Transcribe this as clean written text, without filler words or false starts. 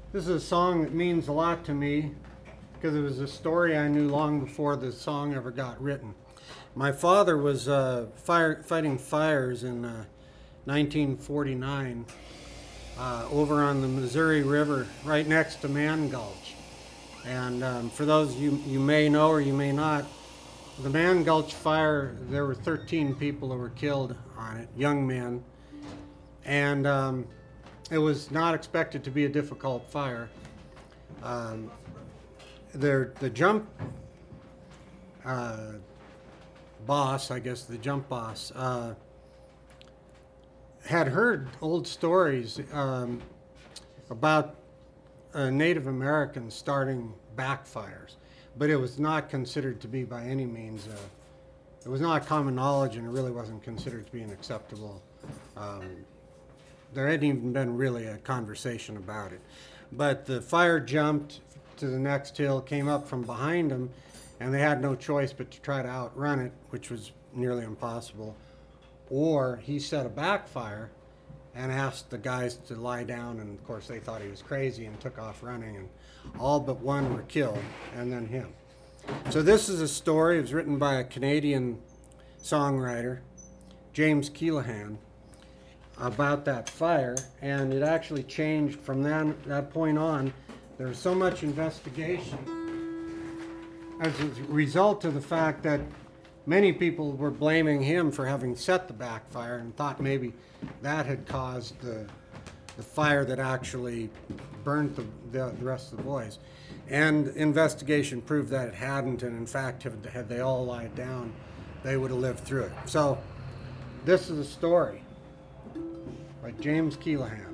This is a song that means a lot to me because it was a story I knew long before the song ever got written. My father was fighting fires in 1949 over on the Missouri River right next to Man Gulch. And for those you may know or you may not, the Man Gulch fire, there were 13 people who were killed on it, young men. And it was not expected to be a difficult fire. The jump boss, I guess the jump boss, had heard old stories about Native Americans starting backfires, but it was not considered to be by any means, it was not common knowledge, and it really wasn't considered to be an acceptable. There hadn't even been really a conversation about it. But the fire jumped to the next hill, came up from behind them, and they had no choice but to try to outrun it, which was nearly impossible. Or he set a backfire and asked the guys to lie down, and of course they thought he was crazy and took off running, and all but one were killed, and then him. So this is a story. It was written by a Canadian songwriter, James Keelahan, about that fire, and it actually changed from that point on. There was so much investigation as a result of the fact that many people were blaming him for having set the backfire and thought maybe that had caused the fire that actually burnt the rest of the boys. And investigation proved that it hadn't, and in fact, had they all lied down, they would have lived through it. So this is a story by James Keelahan.